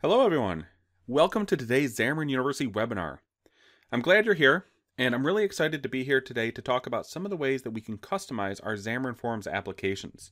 Hello everyone! Welcome to today's Xamarin University webinar. I'm glad you're here, and I'm really excited to be here today to talk about some of the ways that we can customize our Xamarin Forms applications.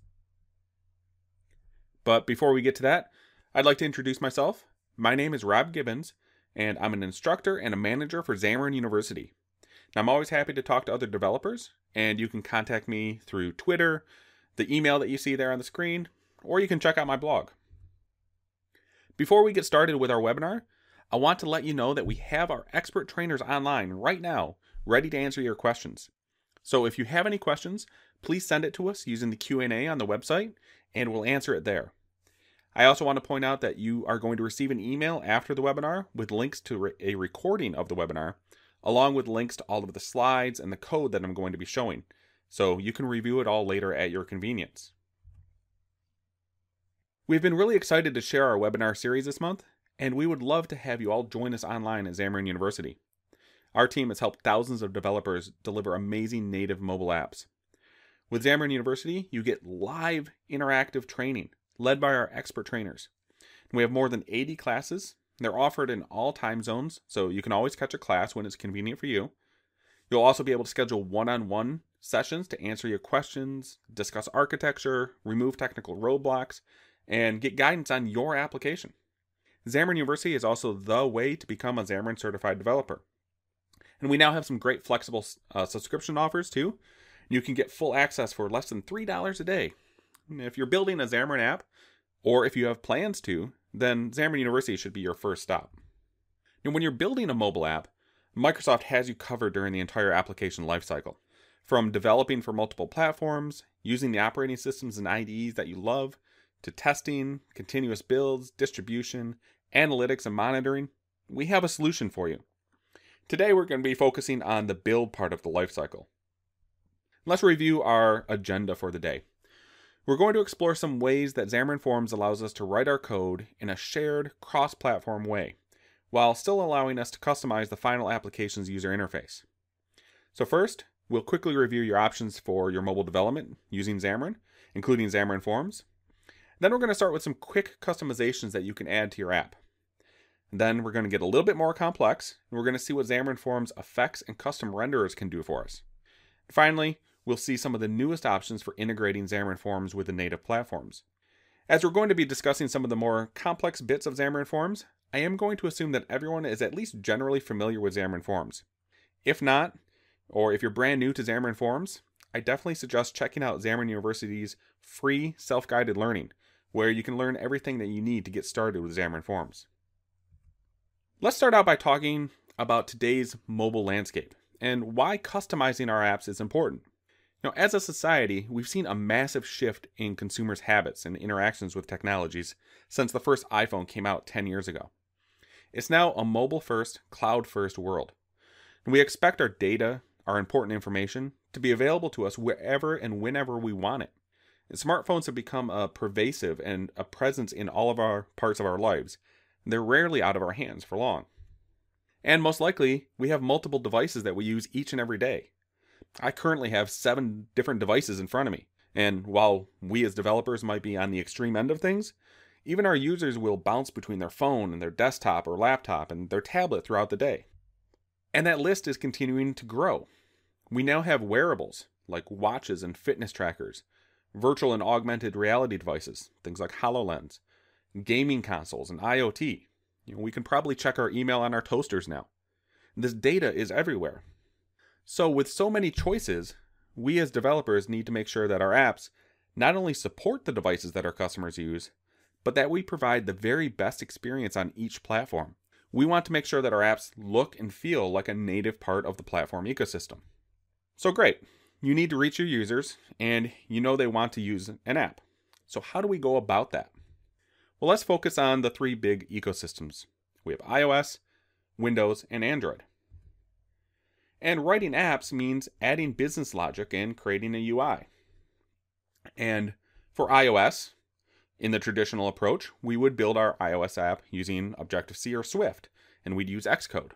But before we get to that, I'd like to introduce myself. My name is Rob Gibbons, and I'm an instructor and a manager for Xamarin University. Now, I'm always happy to talk to other developers, and you can contact me through Twitter, the email that you see there on the screen, or you can check out my blog. Before we get started with our webinar, I want to let you know that we have our expert trainers online right now, ready to answer your questions. So if you have any questions, please send it to us using the Q&A on the website, and we'll answer it there. I also want to point out that you are going to receive an email after the webinar with links to a recording of the webinar, along with links to all of the slides and the code that I'm going to be showing, so you can review it all later at your convenience. We've been really excited to share our webinar series this month, and we would love to have you all join us online at Xamarin University. Our team has helped thousands of developers deliver amazing native mobile apps. With Xamarin University, you get live interactive training led by our expert trainers. We have more than 80 classes. They're offered in all time zones, so you can always catch a class when it's convenient for you. You'll also be able to schedule one-on-one sessions to answer your questions, discuss architecture, remove technical roadblocks, and get guidance on your application. Xamarin University is also the way to become a Xamarin certified developer. And we now have some great flexible subscription offers too. You can get full access for less than $3 a day. If you're building a Xamarin app, or if you have plans to, then Xamarin University should be your first stop. And when you're building a mobile app, Microsoft has you covered during the entire application lifecycle. From developing for multiple platforms, using the operating systems and IDEs that you love, to testing, continuous builds, distribution, analytics, and monitoring, we have a solution for you. Today we're going to be focusing on the build part of the lifecycle. Let's review our agenda for the day. We're going to explore some ways that Xamarin Forms allows us to write our code in a shared, cross-platform way, while still allowing us to customize the final application's user interface. So first, we'll quickly review your options for your mobile development using Xamarin, including Xamarin Forms. Then we're going to start with some quick customizations that you can add to your app. Then we're going to get a little bit more complex, and we're going to see what Xamarin Forms effects and custom renderers can do for us. Finally, we'll see some of the newest options for integrating Xamarin Forms with the native platforms. As we're going to be discussing some of the more complex bits of Xamarin Forms, I am going to assume that everyone is at least generally familiar with Xamarin Forms. If not, or if you're brand new to Xamarin Forms, I definitely suggest checking out Xamarin University's free self-guided learning, where you can learn everything that you need to get started with Xamarin Forms. Let's start out by talking about today's mobile landscape and why customizing our apps is important. Now, as a society, we've seen a massive shift in consumers' habits and interactions with technologies since the first iPhone came out 10 years ago. It's now a mobile-first, cloud-first world. And we expect our data, our important information, to be available to us wherever and whenever we want it. And smartphones have become a pervasive and a presence in all of our parts of our lives. They're rarely out of our hands for long. And most likely, we have multiple devices that we use each and every day. I currently have 7 different devices in front of me. And while we as developers might be on the extreme end of things, even our users will bounce between their phone and their desktop or laptop and their tablet throughout the day. And that list is continuing to grow. We now have wearables like watches and fitness trackers, virtual and augmented reality devices, things like HoloLens, gaming consoles, and IoT. We can probably check our email on our toasters now. This data is everywhere. So with so many choices, we as developers need to make sure that our apps not only support the devices that our customers use, but that we provide the very best experience on each platform. We want to make sure that our apps look and feel like a native part of the platform ecosystem. So great. You need to reach your users, and you know they want to use an app. So how do we go about that? Well, let's focus on the 3 big ecosystems. We have iOS, Windows, and Android. And writing apps means adding business logic and creating a UI. And for iOS, in the traditional approach, we would build our iOS app using Objective-C or Swift, and we'd use Xcode.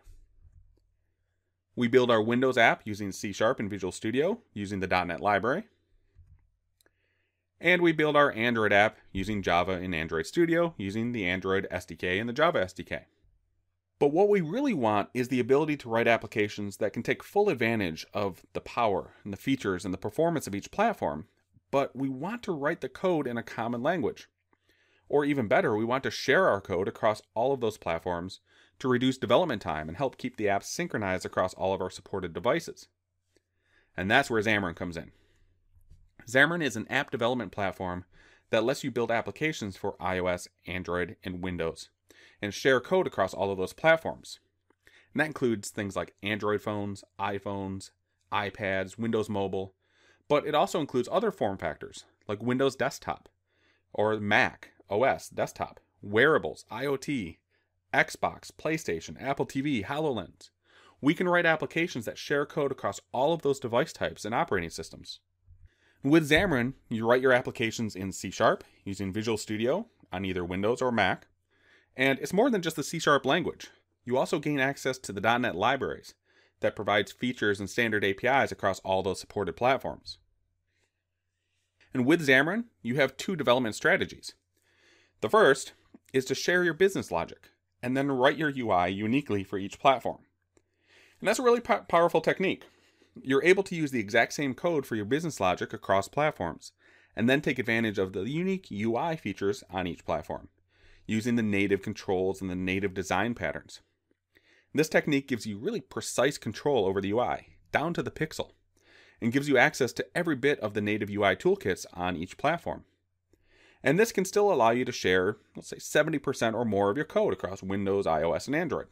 We build our Windows app using C# and Visual Studio using the .NET library. And we build our Android app using Java in Android Studio, using the Android SDK and the Java SDK. But what we really want is the ability to write applications that can take full advantage of the power and the features and the performance of each platform, but we want to write the code in a common language. Or even better, we want to share our code across all of those platforms to reduce development time and help keep the apps synchronized across all of our supported devices. And that's where Xamarin comes in. Xamarin is an app development platform that lets you build applications for iOS, Android, and Windows, and share code across all of those platforms. And that includes things like Android phones, iPhones, iPads, Windows Mobile, but it also includes other form factors like Windows Desktop, or Mac OS Desktop, wearables, IoT, Xbox, PlayStation, Apple TV, HoloLens. We can write applications that share code across all of those device types and operating systems. With Xamarin, you write your applications in C# using Visual Studio on either Windows or Mac. And it's more than just the C# language. You also gain access to the .NET libraries that provides features and standard APIs across all those supported platforms. And with Xamarin, you have two development strategies. The first is to share your business logic and then write your UI uniquely for each platform. And that's a really powerful technique. You're able to use the exact same code for your business logic across platforms and then take advantage of the unique UI features on each platform, using the native controls and the native design patterns. This technique gives you really precise control over the UI, down to the pixel, and gives you access to every bit of the native UI toolkits on each platform. And this can still allow you to share, let's say, 70% or more of your code across Windows, iOS, and Android.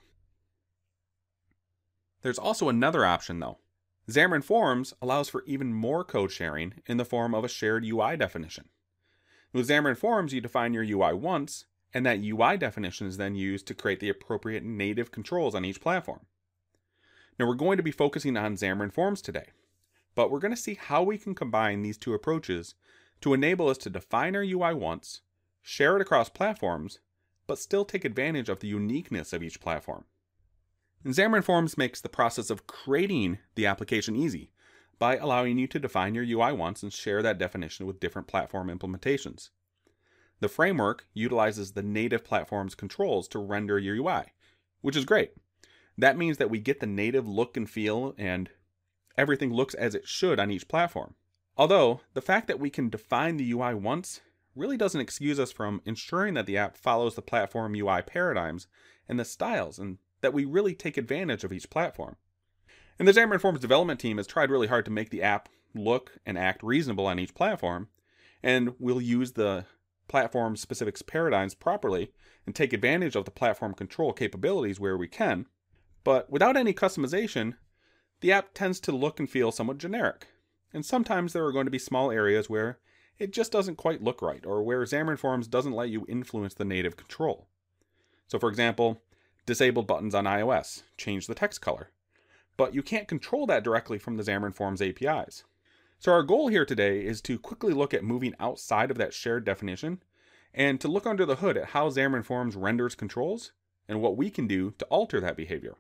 There's also another option though. Xamarin Forms allows for even more code sharing in the form of a shared UI definition. With Xamarin Forms, you define your UI once, and that UI definition is then used to create the appropriate native controls on each platform. Now we're going to be focusing on Xamarin Forms today, but we're going to see how we can combine these two approaches to enable us to define our UI once, share it across platforms, but still take advantage of the uniqueness of each platform. And Xamarin Forms makes the process of creating the application easy by allowing you to define your UI once and share that definition with different platform implementations. The framework utilizes the native platform's controls to render your UI, which is great. That means that we get the native look and feel and everything looks as it should on each platform. Although, the fact that we can define the UI once really doesn't excuse us from ensuring that the app follows the platform UI paradigms and the styles, and that we really take advantage of each platform. And the Xamarin Forms development team has tried really hard to make the app look and act reasonable on each platform, and we'll use the platform-specific paradigms properly and take advantage of the platform control capabilities where we can, but without any customization, the app tends to look and feel somewhat generic. And sometimes there are going to be small areas where it just doesn't quite look right, or where Xamarin Forms doesn't let you influence the native control. So for example, disabled buttons on iOS change the text color, but you can't control that directly from the Xamarin Forms APIs. So our goal here today is to quickly look at moving outside of that shared definition and to look under the hood at how Xamarin Forms renders controls and what we can do to alter that behavior.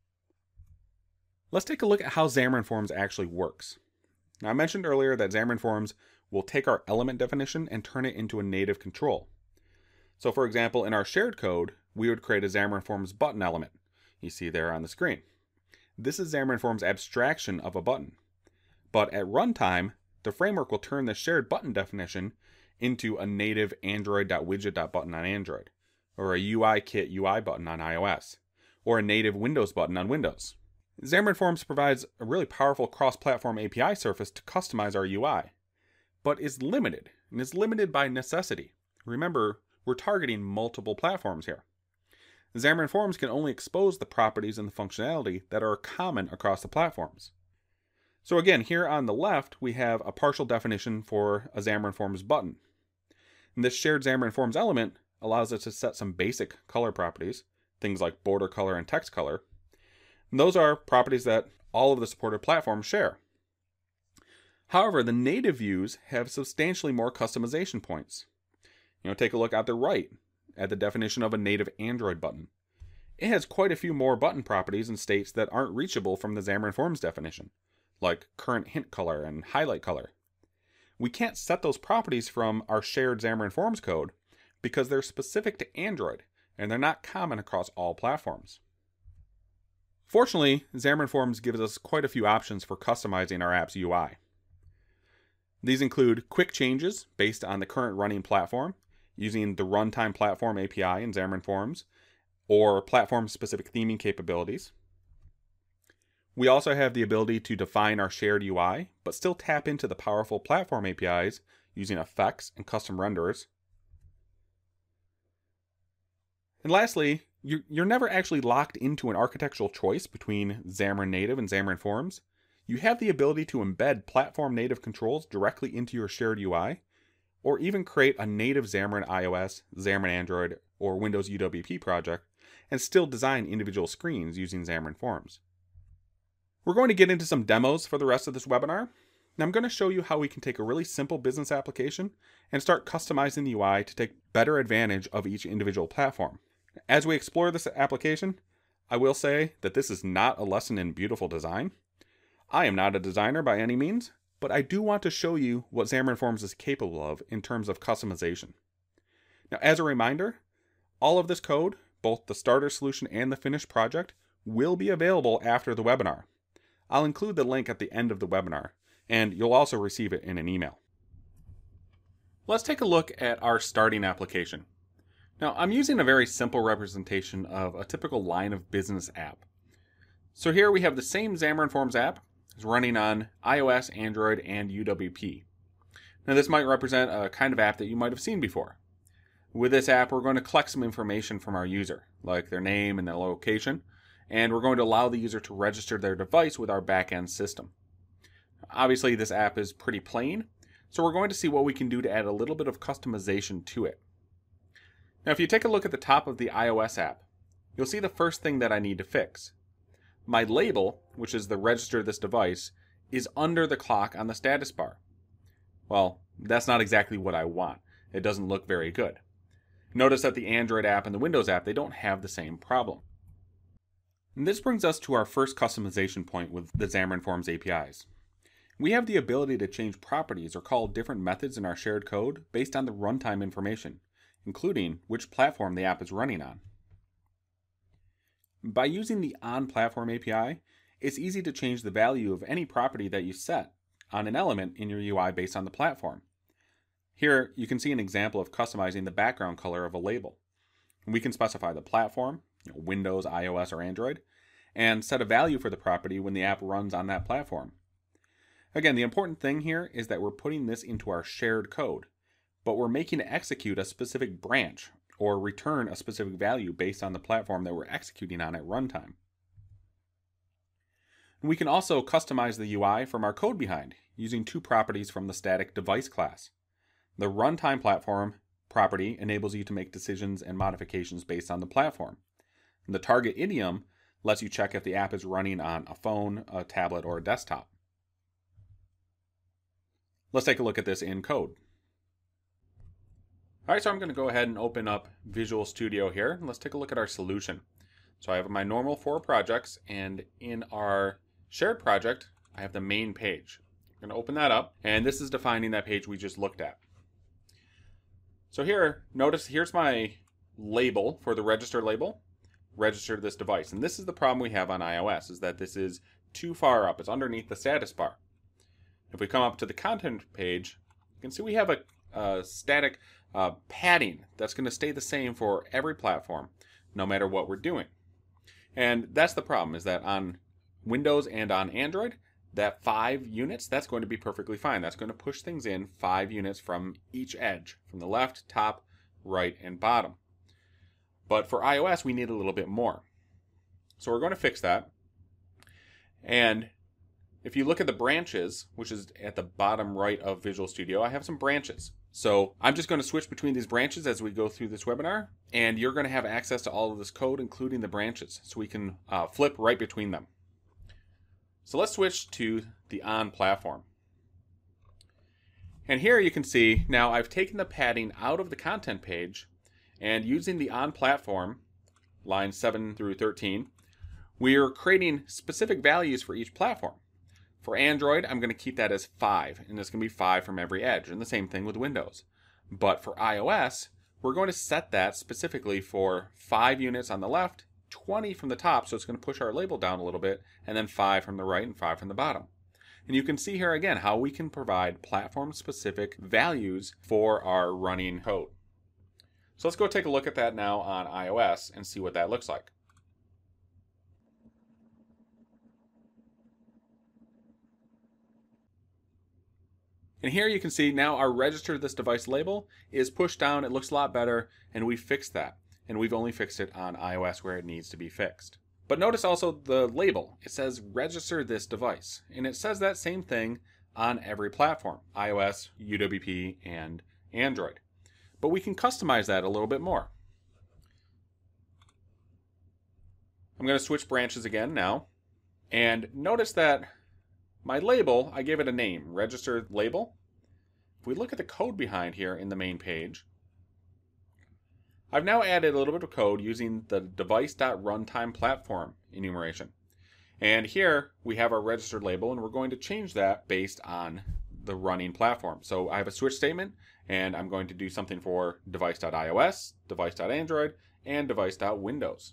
Let's take a look at how Xamarin Forms actually works. Now, I mentioned earlier that Xamarin Forms will take our element definition and turn it into a native control. So for example, in our shared code, we would create a Xamarin Forms button element. You see there on the screen. This is Xamarin Forms' abstraction of a button. But at runtime, the framework will turn the shared button definition into a native android.widget.button on Android, or a UIKit UI button on iOS, or a native Windows button on Windows. Xamarin Forms provides a really powerful cross-platform API surface to customize our UI, but is limited, and is limited by necessity. Remember, we're targeting multiple platforms here. Xamarin Forms can only expose the properties and the functionality that are common across the platforms. So again, here on the left, we have a partial definition for a Xamarin Forms button. And this shared Xamarin Forms element allows us to set some basic color properties, things like border color and text color. And those are properties that all of the supported platforms share. However, the native views have substantially more customization points. Take a look at the right at the definition of a native Android button. It has quite a few more button properties and states that aren't reachable from the Xamarin Forms definition, like current hint color and highlight color. we can't set those properties from our shared Xamarin Forms code because they're specific to Android and they're not common across all platforms. Fortunately, Xamarin Forms gives us quite a few options for customizing our app's UI. These include quick changes based on the current running platform, using the Runtime Platform API in Xamarin Forms, or platform-specific theming capabilities. We also have the ability to define our shared UI, but still tap into the powerful platform APIs using effects and custom renderers. And lastly, you're never actually locked into an architectural choice between Xamarin Native and Xamarin Forms. You have the ability to embed platform native controls directly into your shared UI, or even create a native Xamarin iOS, Xamarin Android, or Windows UWP project, and still design individual screens using Xamarin Forms. We're going to get into some demos for the rest of this webinar, and I'm going to show you how we can take a really simple business application and start customizing the UI to take better advantage of each individual platform. As we explore this application, I will say that this is not a lesson in beautiful design. I am not a designer by any means, but I do want to show you what Xamarin Forms is capable of in terms of customization. Now, as a reminder, all of this code, both the starter solution and the finished project, will be available after the webinar. I'll include the link at the end of the webinar, and you'll also receive it in an email. Let's take a look at our starting application. Now, I'm using a very simple representation of a typical line of business app. So here we have the same Xamarin Forms app. It's running on iOS, Android, and UWP. Now, this might represent a kind of app that you might have seen before. With this app, we're going to collect some information from our user, like their name and their location, and we're going to allow the user to register their device with our backend system. Obviously, this app is pretty plain, so we're going to see what we can do to add a little bit of customization to it. Now, if you take a look at the top of the iOS app, you'll see the first thing that I need to fix. My label, which is the register this device, is under the clock on the status bar. Well, that's not exactly what I want. It doesn't look very good. Notice that the Android app and the Windows app, they don't have the same problem. And this brings us to our first customization point with the Xamarin Forms APIs. We have the ability to change properties or call different methods in our shared code based on the runtime information, including which platform the app is running on. By using the on-platform API, it's easy to change the value of any property that you set on an element in your UI based on the platform. Here, you can see an example of customizing the background color of a label. We can specify the platform, Windows, iOS, or Android, and set a value for the property when the app runs on that platform. Again, the important thing here is that we're putting this into our shared code, but we're making it execute a specific branch or return a specific value based on the platform that we're executing on at runtime. We can also customize the UI from our code behind using two properties from the static device class. The runtime platform property enables you to make decisions and modifications based on the platform. And the target idiom lets you check if the app is running on a phone, a tablet, or a desktop. Let's take a look at this in code. Alright, so I'm going to go ahead and open up Visual Studio here. And let's take a look at our solution. So I have my normal 4 projects, and in our shared project, I have the main page. I'm going to open that up, and this is defining that page we just looked at. So here, notice here's my label for the register label, register this device. And this is the problem we have on iOS, is that this is too far up. It's underneath the status bar. If we come up to the content page, you can see we have a static padding that's going to stay the same for every platform, no matter what we're doing. And that's the problem, is that on Windows and on Android, that 5 units, that's going to be perfectly fine. That's going to push things in 5 units from each edge, from the left, top, right, and bottom. But for iOS, we need a little bit more. So we're going to fix that. And if you look at the branches, which is at the bottom right of Visual Studio, I have some branches. So I'm just going to switch between these branches as we go through this webinar, and you're going to have access to all of this code, including the branches, so we can flip right between them. So let's switch to the on platform. And here you can see, now I've taken the padding out of the content page, and using the on platform, lines 7 through 13, we are creating specific values for each platform. For Android, I'm going to keep that as 5, and it's going to be 5 from every edge, and the same thing with Windows. But for iOS, we're going to set that specifically for 5 units on the left, 20 from the top, so it's going to push our label down a little bit, and then 5 from the right and 5 from the bottom. And you can see here again how we can provide platform-specific values for our running code. So let's go take a look at that now on iOS and see what that looks like. And here you can see now our register this device label is pushed down. It looks a lot better, and we fixed that. And we've only fixed it on iOS where it needs to be fixed. But notice also the label. It says register this device. And it says that same thing on every platform, iOS, UWP, and Android. But we can customize that a little bit more. I'm going to switch branches again now. And notice that my label, I gave it a name, register label. If we look at the code behind here in the main page, I've now added a little bit of code using the device.runtime platform enumeration. And here we have our registered label, and we're going to change that based on the running platform. So I have a switch statement, and I'm going to do something for device.iOS, device.android, and device.windows.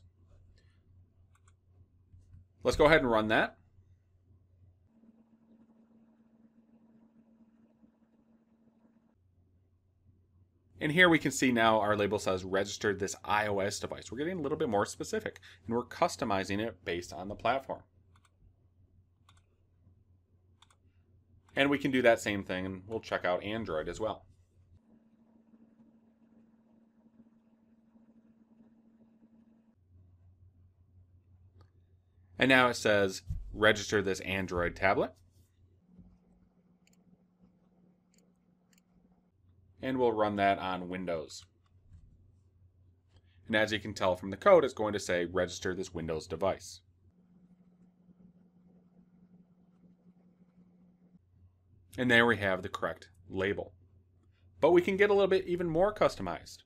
Let's go ahead and run that. And here we can see now our label says registered this iOS device. We're getting a little bit more specific, and we're customizing it based on the platform. And we can do that same thing, and we'll check out Android as well. And now it says register this Android tablet. And we'll run that on Windows. And as you can tell from the code, it's going to say register this Windows device. And there we have the correct label. But we can get a little bit even more customized.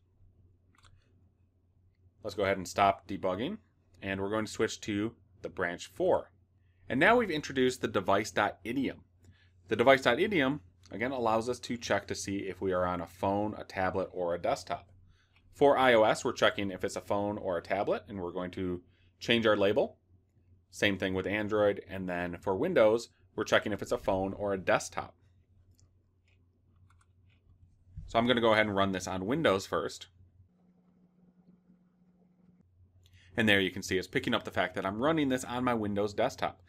Let's go ahead and stop debugging, and we're going to switch to the branch 4. And now we've introduced the device.idiom. The device.idiom again allows us to check to see if we are on a phone, a tablet, or a desktop. For iOS, we're checking if it's a phone or a tablet, and we're going to change our label. Same thing with Android, and then for Windows, we're checking if it's a phone or a desktop. So I'm going to go ahead and run this on Windows first. And there you can see it's picking up the fact that I'm running this on my Windows desktop.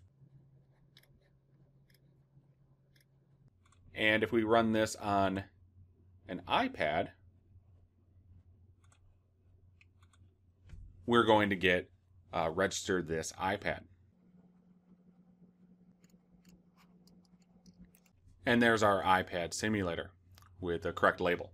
And if we run this on an iPad, we're going to get registered this iPad. And there's our iPad simulator with the correct label.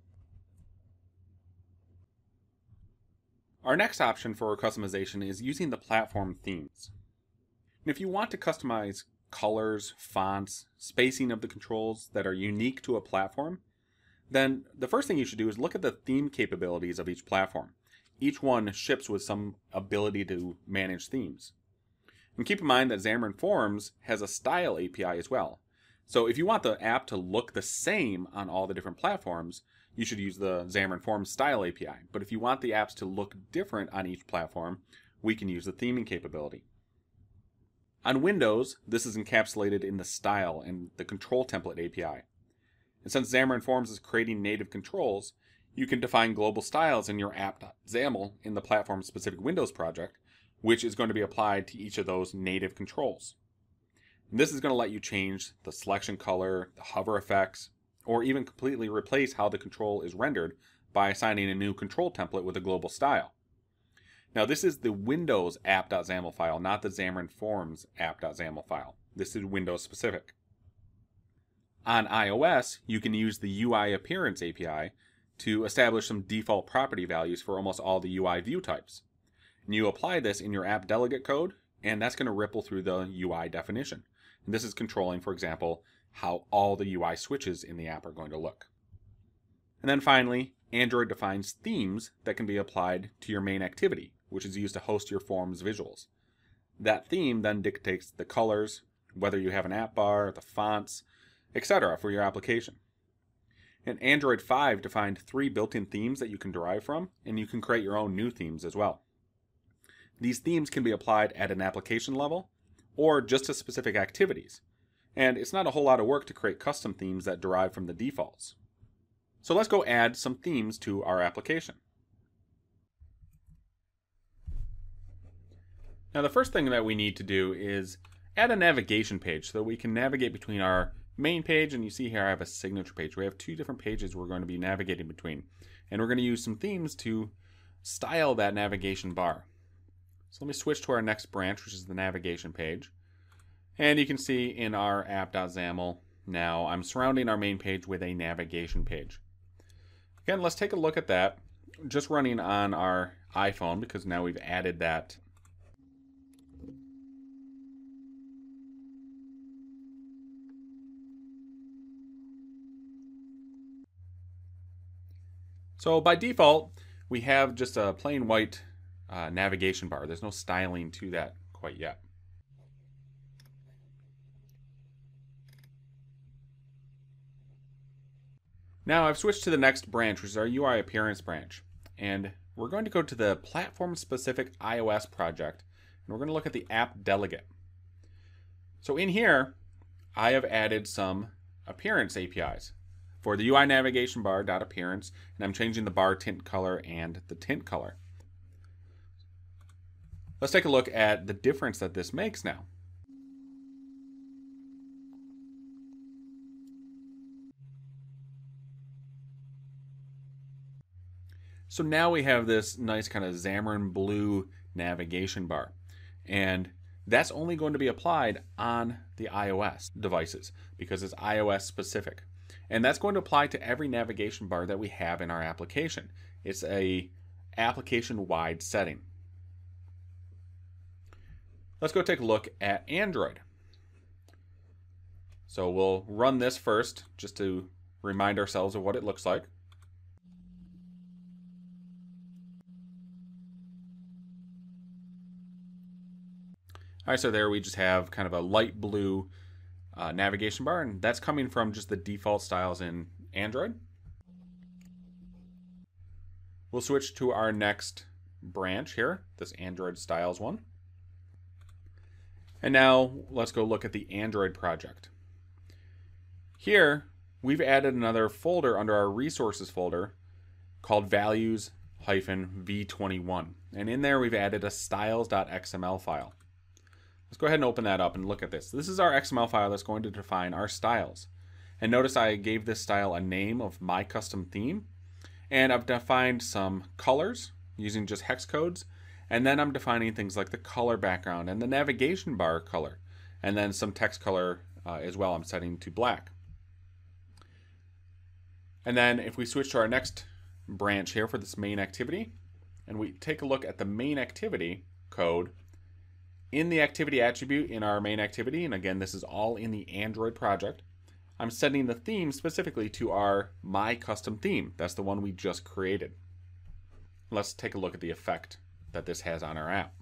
Our next option for customization is using the platform themes. And if you want to customize colors, fonts, spacing of the controls that are unique to a platform, then the first thing you should do is look at the theme capabilities of each platform. Each one ships with some ability to manage themes. And keep in mind that Xamarin Forms has a style API as well. So if you want the app to look the same on all the different platforms, you should use the Xamarin Forms style API. But if you want the apps to look different on each platform, we can use the theming capability. On Windows, this is encapsulated in the style and the control template API. And since Xamarin Forms is creating native controls, you can define global styles in your app.xaml in the platform-specific Windows project, which is going to be applied to each of those native controls. And this is going to let you change the selection color, the hover effects, or even completely replace how the control is rendered by assigning a new control template with a global style. Now this is the Windows app.xaml file, not the Xamarin Forms app.xaml file. This is Windows specific. On iOS, you can use the UI Appearance API to establish some default property values for almost all the UI view types. And you apply this in your app delegate code, and that's going to ripple through the UI definition. And this is controlling, for example, how all the UI switches in the app are going to look. And then finally, Android defines themes that can be applied to your main activity, which is used to host your Forms visuals. That theme then dictates the colors, whether you have an app bar, the fonts, etc. for your application. And Android 5 defined 3 built-in themes that you can derive from, and you can create your own new themes as well. These themes can be applied at an application level or just to specific activities. And it's not a whole lot of work to create custom themes that derive from the defaults. So let's go add some themes to our application. Now the first thing that we need to do is add a navigation page so that we can navigate between our main page, and you see here I have a signature page. We have 2 different pages we're going to be navigating between. And we're going to use some themes to style that navigation bar. So let me switch to our next branch, which is the navigation page. And you can see in our app.xaml now I'm surrounding our main page with a navigation page. Again, let's take a look at that, just running on our iPhone because now we've added that. So by default, we have just a plain white navigation bar. There's no styling to that quite yet. Now I've switched to the next branch, which is our UI appearance branch. And we're going to go to the platform-specific iOS project, and we're going to look at the app delegate. So in here, I have added some appearance APIs for the UI navigation bar .appearance, and I'm changing the bar tint color and the tint color. Let's take a look at the difference that this makes now. So now we have this nice kind of Xamarin Blue navigation bar, and that's only going to be applied on the iOS devices because it's iOS specific. And that's going to apply to every navigation bar that we have in our application. It's a application-wide setting. Let's go take a look at Android. So we'll run this first just to remind ourselves of what it looks like. All right, so there we just have kind of a light blue navigation bar, and that's coming from just the default styles in Android. We'll switch to our next branch here, this Android styles one. And now let's go look at the Android project. Here, we've added another folder under our resources folder called values-v21. And in there, we've added a styles.xml file. Let's go ahead and open that up and look at this. This is our XML file that's going to define our styles. And notice I gave this style a name of my custom theme. And I've defined some colors using just hex codes. And then I'm defining things like the color background and the navigation bar color. And then some text color as well. I'm setting to black. And then if we switch to our next branch here for this main activity, and we take a look at the main activity code, in the activity attribute in our main activity, and again, this is all in the Android project, I'm setting the theme specifically to our My Custom Theme. That's the one we just created. Let's take a look at the effect that this has on our app.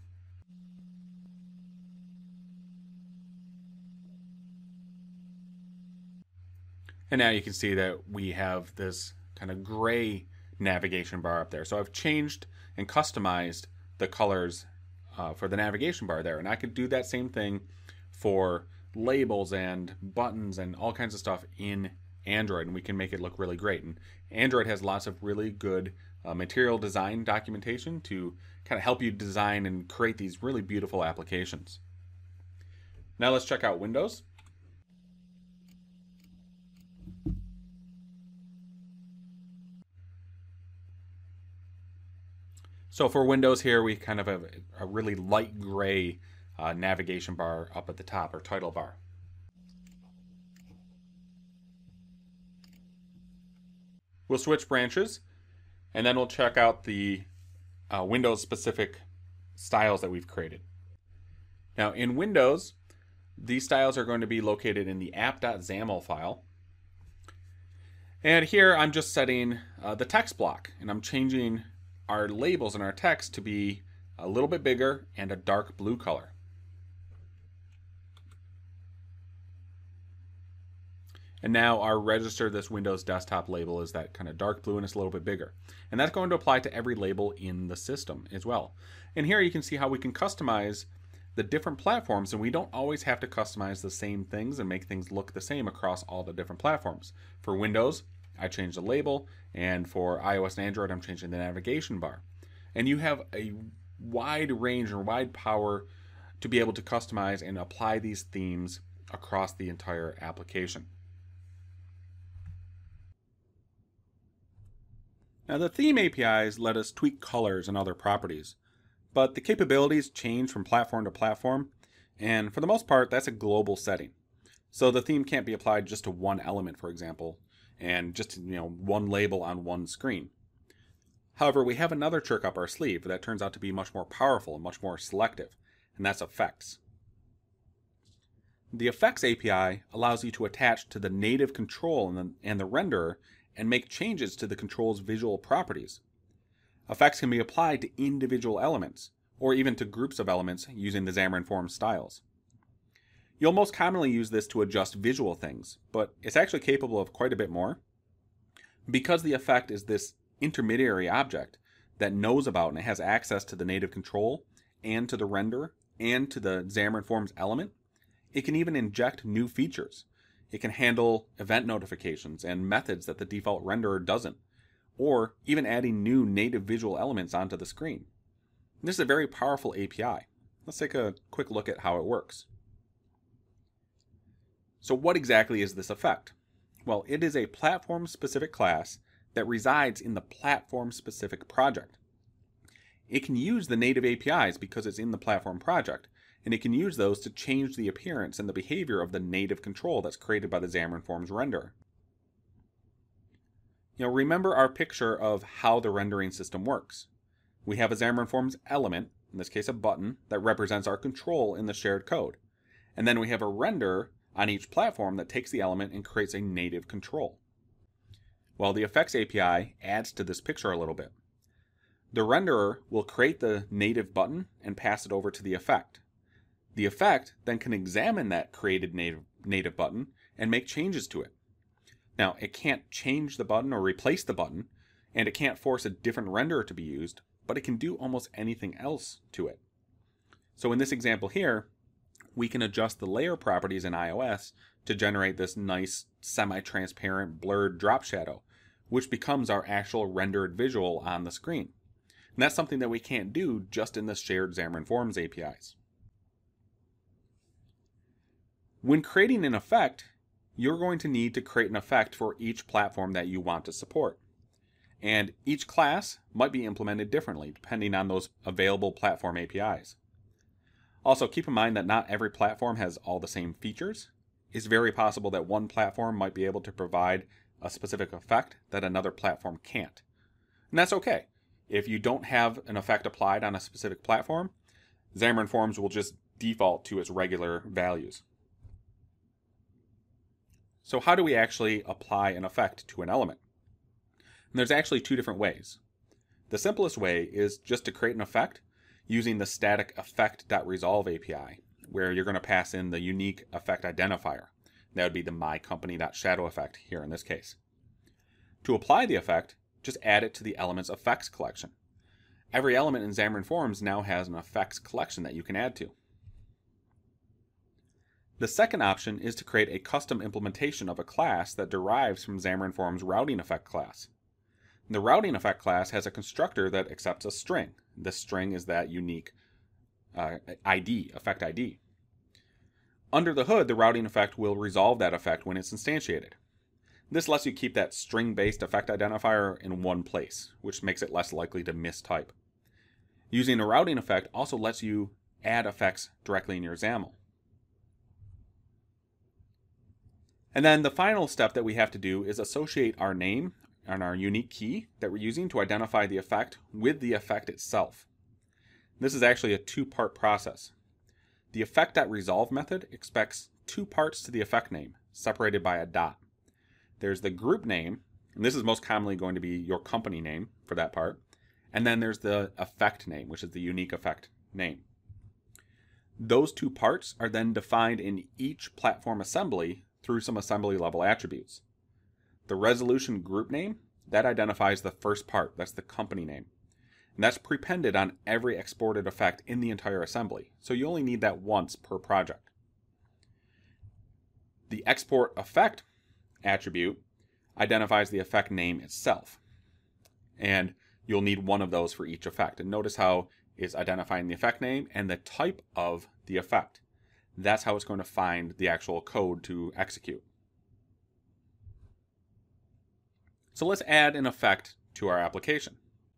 And now you can see that we have this kind of gray navigation bar up there. So I've changed and customized the colors for the navigation bar there. And I could do that same thing for labels and buttons and all kinds of stuff in Android, and we can make it look really great. And Android has lots of really good material design documentation to kind of help you design and create these really beautiful applications. Now let's check out Windows. So for Windows here, we kind of have a really light gray navigation bar up at the top, or title bar. We'll switch branches, and then we'll check out the Windows-specific styles that we've created. Now in Windows, these styles are going to be located in the app.xaml file. And here I'm just setting the text block, and I'm changing our labels and our text to be a little bit bigger and a dark blue color. And now our register this Windows desktop label is that kind of dark blue and it's a little bit bigger. And that's going to apply to every label in the system as well. And here you can see how we can customize the different platforms, and we don't always have to customize the same things and make things look the same across all the different platforms. For Windows, I changed the label, and for iOS and Android, I'm changing the navigation bar. And you have a wide range or wide power to be able to customize and apply these themes across the entire application. Now, the theme APIs let us tweak colors and other properties, but the capabilities change from platform to platform, and for the most part, that's a global setting. So the theme can't be applied just to one element, for example, and just one label on one screen. However, we have another trick up our sleeve that turns out to be much more powerful and much more selective, and that's effects. The Effects API allows you to attach to the native control and the renderer and make changes to the control's visual properties. Effects can be applied to individual elements, or even to groups of elements using the Xamarin Forms styles. You'll most commonly use this to adjust visual things, but it's actually capable of quite a bit more. Because the effect is this intermediary object that knows about and has access to the native control, and to the renderer, and to the Xamarin Forms element, it can even inject new features. It can handle event notifications and methods that the default renderer doesn't, or even adding new native visual elements onto the screen. This is a very powerful API. Let's take a quick look at how it works. So what exactly is this effect? Well, it is a platform-specific class that resides in the platform-specific project. It can use the native APIs because it's in the platform project, and it can use those to change the appearance and the behavior of the native control that's created by the Xamarin Forms renderer. Remember our picture of how the rendering system works. We have a Xamarin Forms element, in this case a button, that represents our control in the shared code. And then we have a renderer on each platform that takes the element and creates a native control. Well, the Effects API adds to this picture a little bit. The renderer will create the native button and pass it over to the effect. The effect then can examine that created native button and make changes to it. Now, it can't change the button or replace the button, and it can't force a different renderer to be used, but it can do almost anything else to it. So in this example here, we can adjust the layer properties in iOS to generate this nice semi-transparent blurred drop shadow, which becomes our actual rendered visual on the screen. And that's something that we can't do just in the shared Xamarin Forms APIs. When creating an effect, you're going to need to create an effect for each platform that you want to support. And each class might be implemented differently depending on those available platform APIs. Also, keep in mind that not every platform has all the same features. It's very possible that one platform might be able to provide a specific effect that another platform can't. And that's okay. If you don't have an effect applied on a specific platform, Xamarin Forms will just default to its regular values. So how do we actually apply an effect to an element? And there's actually two different ways. The simplest way is just to create an effect using the static effect.resolve API, where you're going to pass in the unique effect identifier. That would be the myCompany.shadow effect here in this case. To apply the effect, just add it to the element's effects collection. Every element in Xamarin Forms now has an effects collection that you can add to. The second option is to create a custom implementation of a class that derives from Xamarin Forms routing effect class. The routing effect class has a constructor that accepts a string. This string is that unique ID, effect ID. Under the hood, the routing effect will resolve that effect when it's instantiated. This lets you keep that string-based effect identifier in one place, which makes it less likely to mistype. Using a routing effect also lets you add effects directly in your XAML. And then the final step that we have to do is associate our name and our unique key that we're using to identify the effect with the effect itself. This is actually a two-part process. The effect.resolve method expects two parts to the effect name, separated by a dot. There's the group name, and this is most commonly going to be your company name for that part, and then there's the effect name, which is the unique effect name. Those two parts are then defined in each platform assembly through some assembly level attributes. The resolution group name, that identifies the first part, that's the company name. And that's prepended on every exported effect in the entire assembly, so you only need that once per project. The export effect attribute identifies the effect name itself, and you'll need one of those for each effect. And notice how it's identifying the effect name and the type of the effect. That's how it's going to find the actual code to execute. So let's add an effect to our application.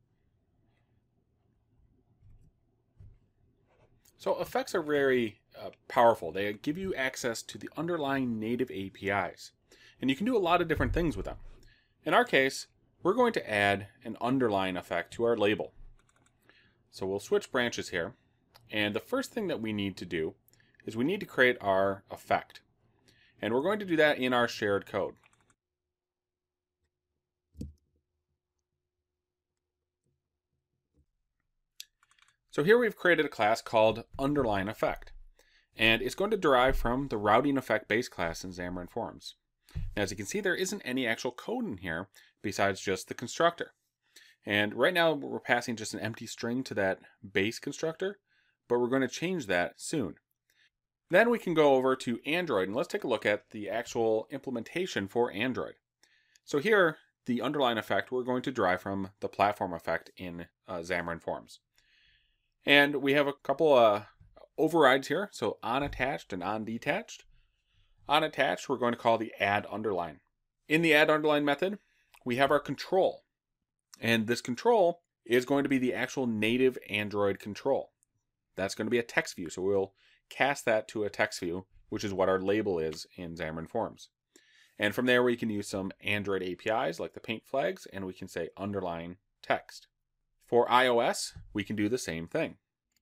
So effects are very powerful. They give you access to the underlying native APIs. And you can do a lot of different things with them. In our case, we're going to add an underline effect to our label. So we'll switch branches here. And the first thing that we need to do is we need to create our effect. And we're going to do that in our shared code. So here we've created a class called underline effect, and it's going to derive from the routing effect base class in Xamarin Forms. Now, as you can see, there isn't any actual code in here besides just the constructor. And right now we're passing just an empty string to that base constructor, but we're going to change that soon. Then we can go over to Android, and let's take a look at the actual implementation for Android. So here, the underline effect, we're going to derive from the platform effect in Xamarin Forms. And we have a couple overrides here, so onAttached and onDetached. OnAttached, we're going to call the add underline. In the add underline method, we have our control. And this control is going to be the actual native Android control. That's going to be a text view, so we'll cast that to a text view, which is what our label is in Xamarin Forms. And from there, we can use some Android APIs like the paint flags, and we can say underline text. For iOS, we can do the same thing.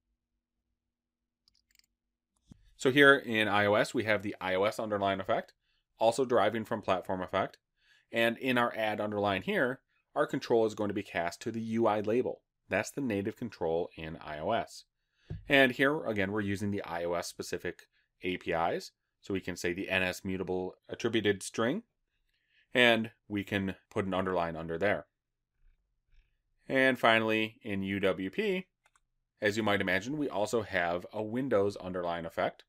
So here in iOS, we have the iOS underline effect, also deriving from platform effect. And in our add underline here, our control is going to be cast to the UI label. That's the native control in iOS. And here, again, we're using the iOS specific APIs. So we can say the NS mutable attributed string, and we can put an underline under there. And finally, in UWP, as you might imagine, we also have a Windows underline effect.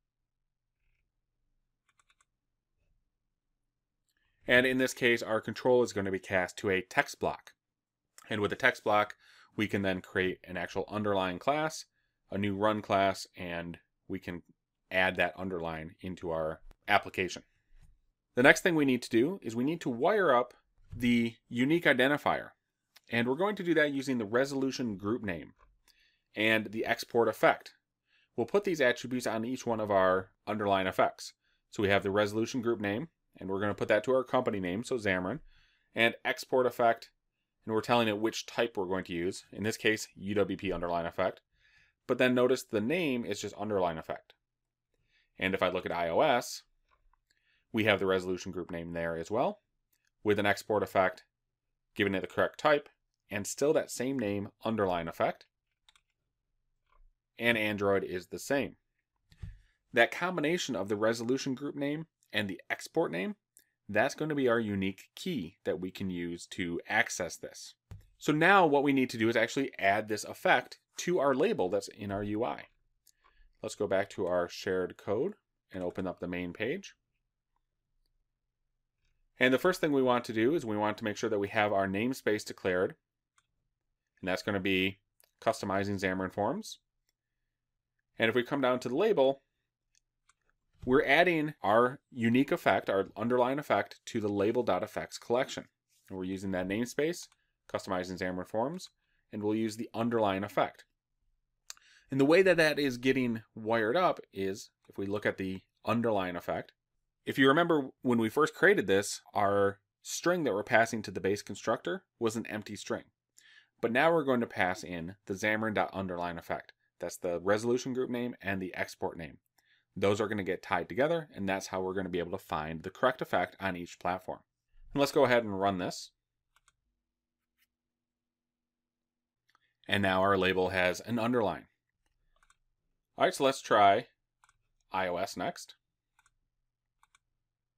And in this case, our control is going to be cast to a text block. And with a text block, we can then create an actual underline class, a new run class, and we can add that underline into our application. The next thing we need to do is we need to wire up the unique identifier. And we're going to do that using the resolution group name and the export effect. We'll put these attributes on each one of our underline effects. So we have the resolution group name, and we're going to put that to our company name, so Xamarin, and export effect, and we're telling it which type we're going to use. In this case, UWP underline effect. But then notice the name is just underline effect. And if I look at iOS, we have the resolution group name there as well, with an export effect, giving it the correct type, and still that same name, underline effect. And Android is the same. That combination of the resolution group name and the export name, that's going to be our unique key that we can use to access this. So now what we need to do is actually add this effect to our label that's in our UI. Let's go back to our shared code and open up the main page. And the first thing we want to do is we want to make sure that we have our namespace declared. And that's going to be customizing Xamarin Forms. And if we come down to the label, we're adding our unique effect, our underline effect, to the label.effects collection. And we're using that namespace, customizing Xamarin Forms, and we'll use the underline effect. And the way that that is getting wired up is, if we look at the underline effect, if you remember when we first created this, our string that we're passing to the base constructor was an empty string. But now we're going to pass in the Xamarin.underline effect. That's the resolution group name and the export name. Those are going to get tied together, and that's how we're going to be able to find the correct effect on each platform. And let's go ahead and run this. And now our label has an underline. All right, so let's try iOS next.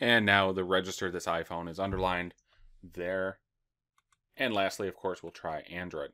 And now the register of this iPhone is underlined there. And lastly, of course, we'll try Android.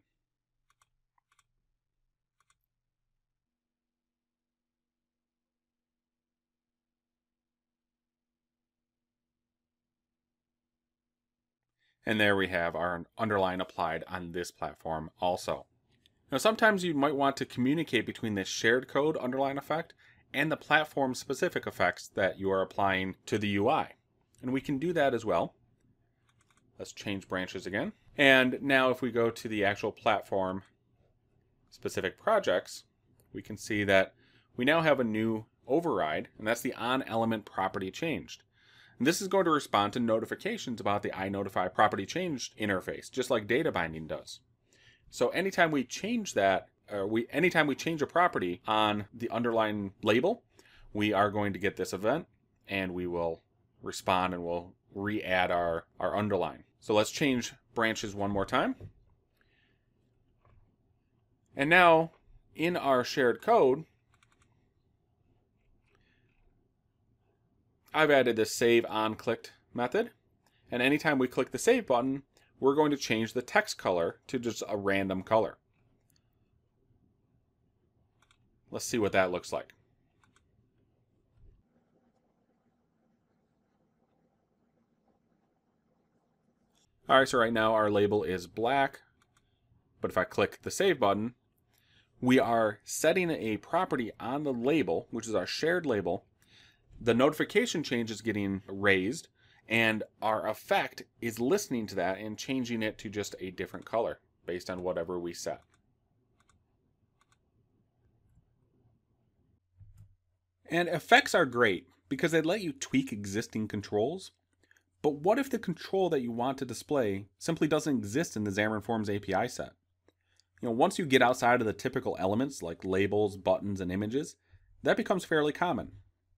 And there we have our underline applied on this platform also. Now sometimes you might want to communicate between this shared code underline effect and the platform specific effects that you are applying to the UI. And we can do that as well. Let's change branches again. And now if we go to the actual platform specific projects, we can see that we now have a new override, and that's the onElement property changed. And this is going to respond to notifications about the iNotify property changed interface, just like data binding does. So anytime we change that, anytime we change a property on the underline label, we are going to get this event, and we will respond and we'll re-add our underline. So let's change branches one more time. And now in our shared code, I've added this save on clicked method. And anytime we click the save button, we're going to change the text color to just a random color. Let's see what that looks like. Alright, so right now our label is black, but if I click the save button, we are setting a property on the label, which is our shared label. The notification change is getting raised, and our effect is listening to that and changing it to just a different color based on whatever we set. And effects are great because they let you tweak existing controls. But what if the control that you want to display simply doesn't exist in the Xamarin Forms API set? Once you get outside of the typical elements like labels, buttons, and images, that becomes fairly common.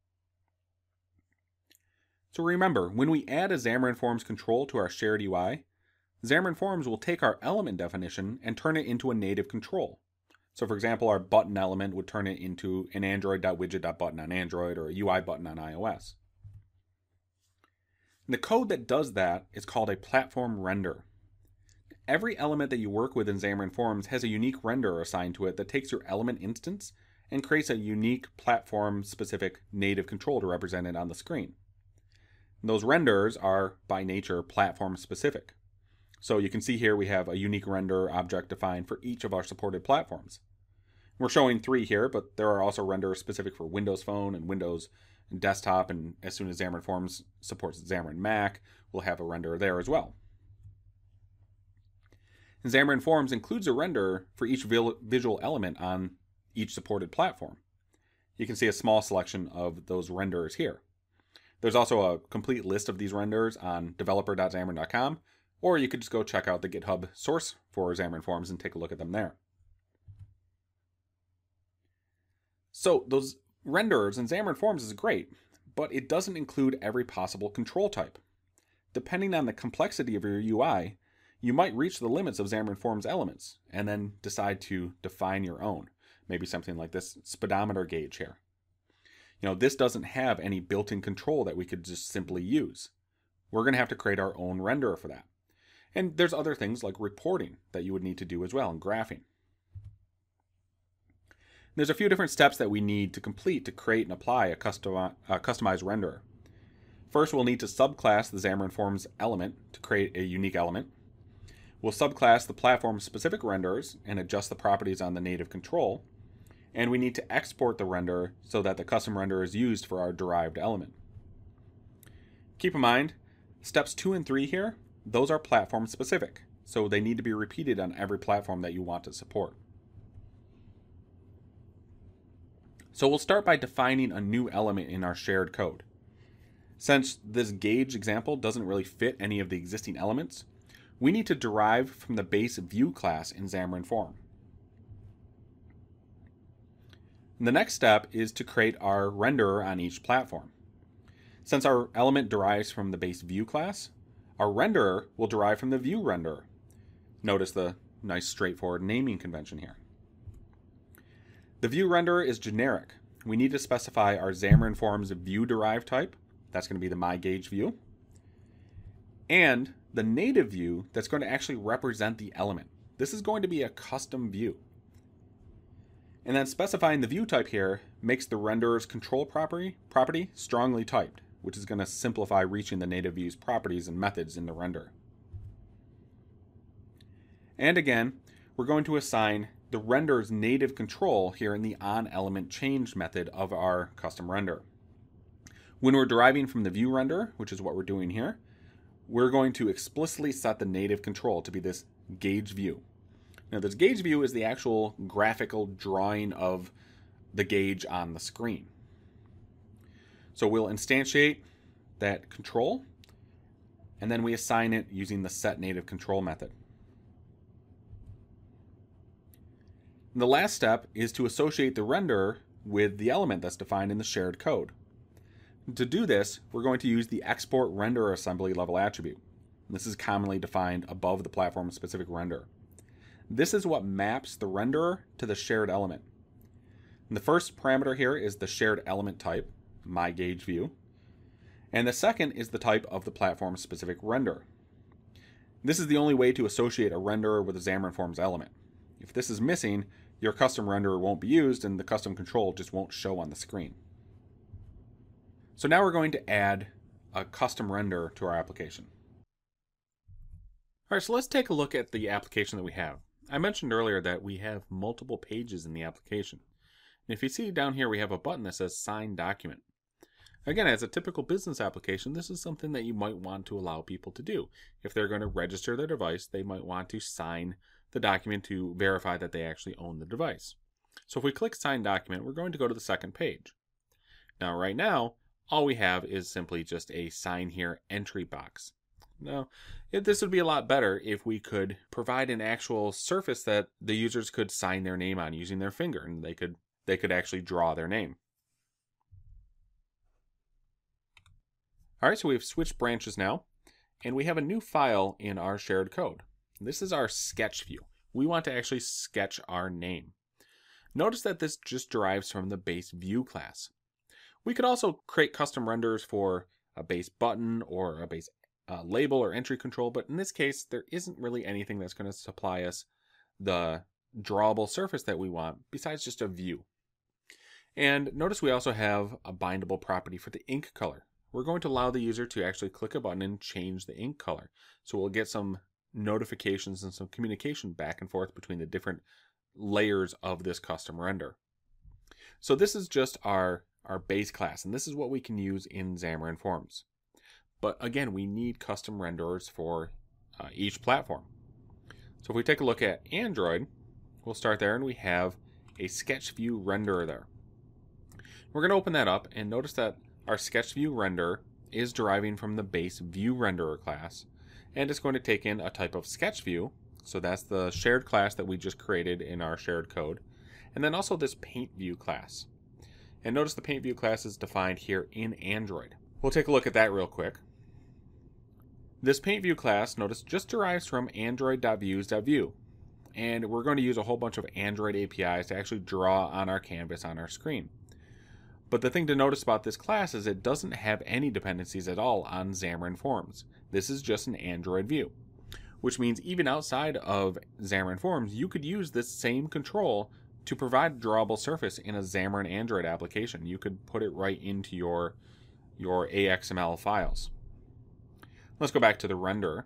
So remember, when we add a Xamarin Forms control to our shared UI, Xamarin Forms will take our element definition and turn it into a native control. So for example, our button element would turn it into an android.widget.button on Android or a UI button on iOS. And the code that does that is called a platform render. Every element that you work with in Xamarin Forms has a unique renderer assigned to it that takes your element instance and creates a unique platform-specific native control to represent it on the screen. And those renderers are, by nature, platform-specific. So you can see here we have a unique renderer object defined for each of our supported platforms. We're showing 3 here, but there are also renderers specific for Windows Phone and Windows Desktop, and as soon as Xamarin Forms supports Xamarin Mac, we'll have a renderer there as well. And Xamarin Forms includes a renderer for each visual element on each supported platform. You can see a small selection of those renderers here. There's also a complete list of these renderers on developer.xamarin.com, or you could just go check out the GitHub source for Xamarin Forms and take a look at them there. So those renderers in Xamarin Forms is great, but it doesn't include every possible control type. Depending on the complexity of your UI, you might reach the limits of Xamarin Forms elements and then decide to define your own. Maybe something like this speedometer gauge here. This doesn't have any built-in control that we could just simply use. We're going to have to create our own renderer for that. And there's other things like reporting that you would need to do as well, and graphing. There's a few different steps that we need to complete to create and apply a customized renderer. First, we'll need to subclass the Xamarin Forms element to create a unique element. We'll subclass the platform-specific renderers and adjust the properties on the native control. And we need to export the renderer so that the custom renderer is used for our derived element. Keep in mind, steps 2 and 3 here, those are platform-specific, so they need to be repeated on every platform that you want to support. So we'll start by defining a new element in our shared code. Since this gauge example doesn't really fit any of the existing elements, we need to derive from the base view class in Xamarin Form. And the next step is to create our renderer on each platform. Since our element derives from the base view class, our renderer will derive from the view renderer. Notice the nice straightforward naming convention here. The view renderer is generic. We need to specify our Xamarin Forms view derived type That's going to be the MyGauge view. And the native view that's going to actually represent the element. This is going to be a custom view. And then specifying the view type here makes the renderer's control property strongly typed, which is going to simplify reaching the native view's properties and methods in the render. And again, we're going to assign the renderer's native control here in the onElementChanged method of our custom render. When we're deriving from the view render, which is what we're doing here, we're going to explicitly set the native control to be this gauge view. Now, this gauge view is the actual graphical drawing of the gauge on the screen. So we'll instantiate that control, and then we assign it using the setNativeControl method. And the last step is to associate the renderer with the element that's defined in the shared code. To do this, we're going to use the export renderer assembly level attribute. This is commonly defined above the platform-specific renderer. This is what maps the renderer to the shared element. And the first parameter here is the shared element type, MyGaugeView, and the second is the type of the platform-specific renderer. This is the only way to associate a renderer with a Xamarin Forms element. If this is missing, your custom renderer won't be used and the custom control just won't show on the screen. So now we're going to add a custom render to our application. All right, so let's take a look at the application that we have. I mentioned earlier that we have multiple pages in the application. And if you see down here, we have a button that says Sign Document. Again, as a typical business application, this is something that you might want to allow people to do. If they're going to register their device, they might want to sign the document to verify that they actually own the device. So if we click Sign Document, we're going to go to the second page. Now, right now, all we have is simply just a Sign Here entry box. Now, this would be a lot better if we could provide an actual surface that the users could sign their name on using their finger, and they could actually draw their name. All right, so we've switched branches now, and we have a new file in our shared code. This is our sketch view. We want to actually sketch our name. Notice that this just derives from the base view class. We could also create custom renders for a base button or a base label or entry control, but in this case, there isn't really anything that's going to supply us the drawable surface that we want besides just a view. And notice we also have a bindable property for the ink color. We're going to allow the user to actually click a button and change the ink color. So we'll get some notifications and some communication back and forth between the different layers of this custom render. So this is just our base class, and this is what we can use in Xamarin Forms. But again, we need custom renderers for each platform. So if we take a look at Android, we'll start there, and we have a sketch view renderer there. We're going to open that up and notice that our sketch view renderer is deriving from the base view renderer class, and it's going to take in a type of sketch view. So that's the shared class that we just created in our shared code, and then also this paint view class. And notice the paint view class is defined here in Android. We'll take a look at that real quick. This paint view class, notice, just derives from android.views.view. And we're going to use a whole bunch of Android APIs to actually draw on our canvas on our screen. But the thing to notice about this class is it doesn't have any dependencies at all on Xamarin Forms. This is just an Android view, which means even outside of Xamarin Forms, you could use this same control to provide a drawable surface in a Xamarin Android application. You could put it right into your AXML files. Let's go back to the renderer.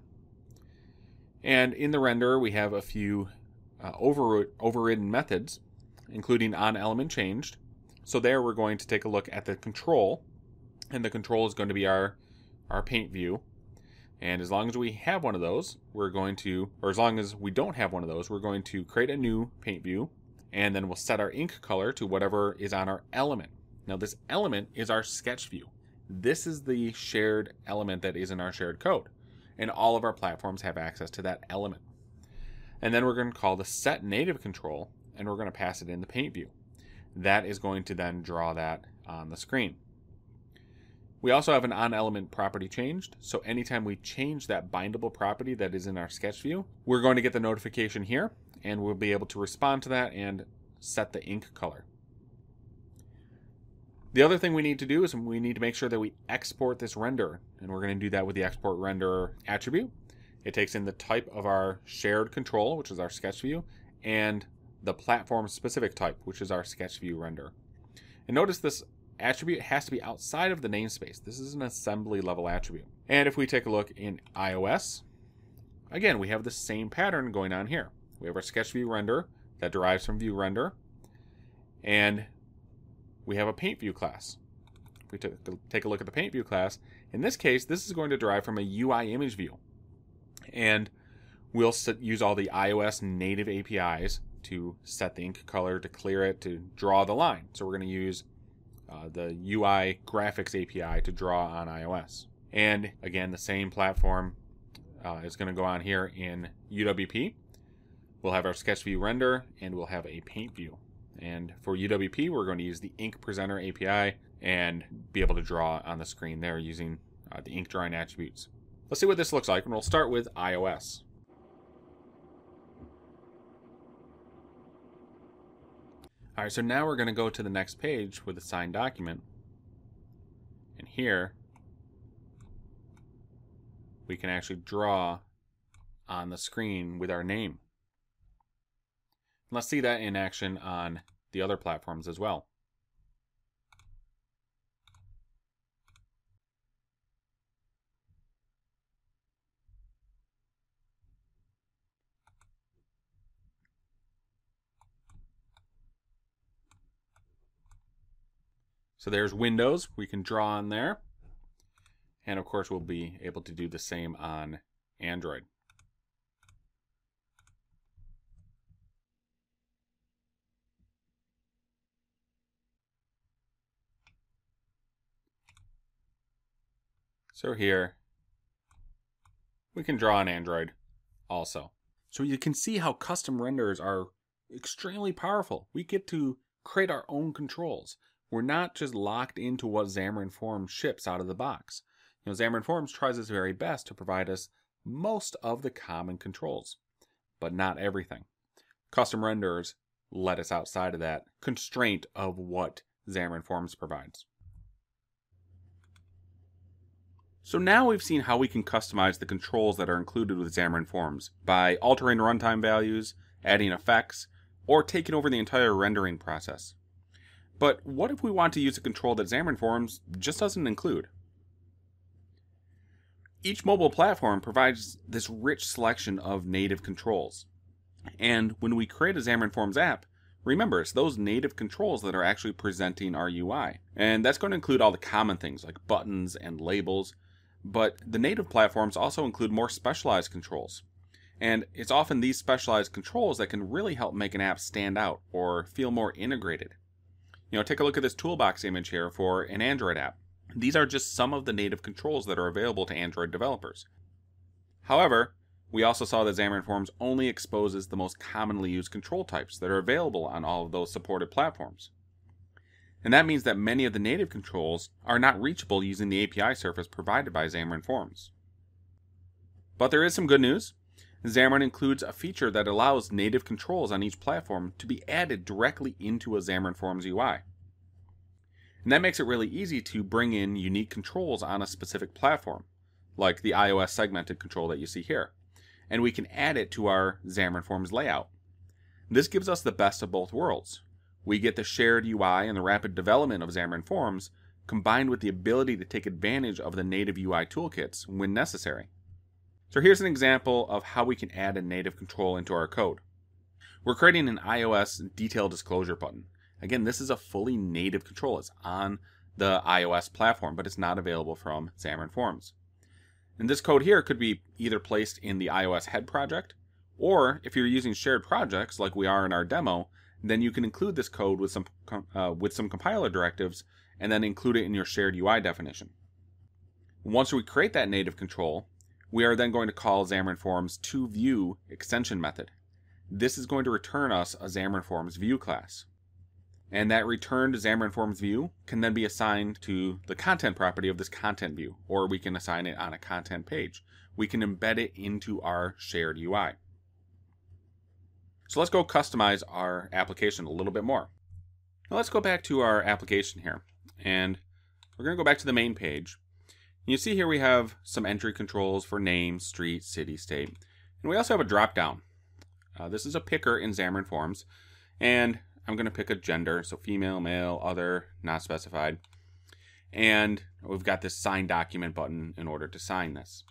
And in the renderer, we have a few overridden methods, including onElementChanged. So there we're going to take a look at the control, and the control is going to be our paint view. And as long as we have one of those, as long as we don't have one of those, we're going to create a new paint view, and then we'll set our ink color to whatever is on our element. Now this element is our sketch view. This is the shared element that is in our shared code, and all of our platforms have access to that element. And then we're going to call the setNativeControl, and we're going to pass it in the paint view. That is going to then draw that on the screen. We also have an onElement property changed, so anytime we change that bindable property that is in our sketch view, we're going to get the notification here, and we'll be able to respond to that and set the ink color. The other thing we need to do is we need to make sure that we export this render, and we're going to do that with the export render attribute. It takes in the type of our shared control, which is our sketch view, and the platform specific type, which is our sketch view render. And notice this attribute has to be outside of the namespace. This is an assembly level attribute. And if we take a look in iOS, again, we have the same pattern going on here. We have our sketch view render that derives from view render, and we have a paint view class. If we take a look at the paint view class, in this case, this is going to derive from a UI image view. And we'll use all the iOS native APIs to set the ink color, to clear it, to draw the line. So we're going to use the UI graphics API to draw on iOS. And again, the same platform is going to go on here in UWP. We'll have our sketch view render, and we'll have a paint view. And for UWP, we're going to use the ink presenter API and be able to draw on the screen there using the ink drawing attributes. Let's see what this looks like, and we'll start with iOS. All right, so now we're going to go to the next page with a signed document. And here, we can actually draw on the screen with our name. Let's see that in action on the other platforms as well. So there's Windows, we can draw on there. And of course, we'll be able to do the same on Android. So here, we can draw on Android also. So you can see how custom renders are extremely powerful. We get to create our own controls. We're not just locked into what Xamarin Forms ships out of the box. Xamarin Forms tries its very best to provide us most of the common controls, but not everything. Custom renders let us outside of that constraint of what Xamarin Forms provides. So now we've seen how we can customize the controls that are included with Xamarin Forms by altering runtime values, adding effects, or taking over the entire rendering process. But what if we want to use a control that Xamarin Forms just doesn't include? Each mobile platform provides this rich selection of native controls. And when we create a Xamarin Forms app, remember, it's those native controls that are actually presenting our UI. And that's going to include all the common things like buttons and labels. But the native platforms also include more specialized controls. And it's often these specialized controls that can really help make an app stand out or feel more integrated. Take a look at this toolbox image here for an Android app. These are just some of the native controls that are available to Android developers. However, we also saw that Xamarin Forms only exposes the most commonly used control types that are available on all of those supported platforms. And that means that many of the native controls are not reachable using the API surface provided by Xamarin Forms. But there is some good news. Xamarin includes a feature that allows native controls on each platform to be added directly into a Xamarin Forms UI. And that makes it really easy to bring in unique controls on a specific platform, like the iOS segmented control that you see here. And we can add it to our Xamarin Forms layout. This gives us the best of both worlds. We get the shared UI and the rapid development of Xamarin Forms, combined with the ability to take advantage of the native UI toolkits when necessary. So here's an example of how we can add a native control into our code. We're creating an iOS detail disclosure button. Again, this is a fully native control. It's on the iOS platform, but it's not available from Xamarin Forms. And this code here could be either placed in the iOS head project, or if you're using shared projects like we are in our demo, then you can include this code with some compiler directives and then include it in your shared UI definition. Once we create that native control, we are then going to call Xamarin Forms toView extension method. This is going to return us a Xamarin Forms view class. And that returned Xamarin Forms view can then be assigned to the content property of this content view, or we can assign it on a content page. We can embed it into our shared UI. So let's go customize our application a little bit more. Now let's go back to our application here. And we're going to go back to the main page. You see here we have some entry controls for name, street, city, state. And we also have a drop down. This is a picker in Xamarin Forms. And I'm going to pick a gender, so female, male, other, not specified. And we've got this sign document button in order to sign this.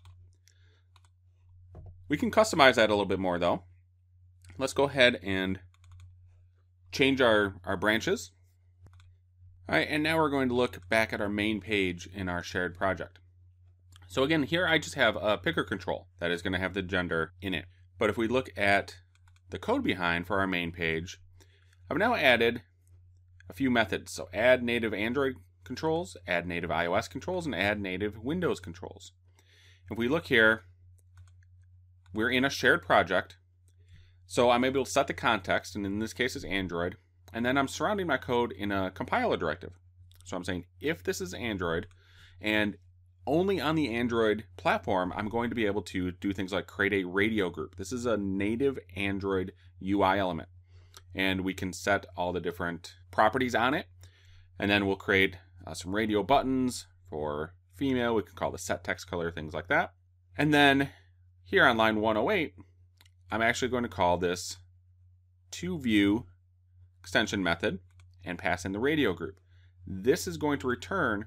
We can customize that a little bit more though. Let's go ahead and change our branches. All right, and now we're going to look back at our main page in our shared project. So again, here I just have a picker control that is going to have the gender in it. But if we look at the code behind for our main page, I've now added a few methods. So add native Android controls, add native iOS controls, and add native Windows controls. If we look here, we're in a shared project. So I'm able to set the context, and in this case it's Android. And then I'm surrounding my code in a compiler directive. So I'm saying if this is Android, and only on the Android platform, I'm going to be able to do things like create a radio group. This is a native Android UI element. And we can set all the different properties on it. And then we'll create some radio buttons for female. We can call the set text color, things like that. And then here on line 108, I'm actually going to call this toView extension method and pass in the radio group. This is going to return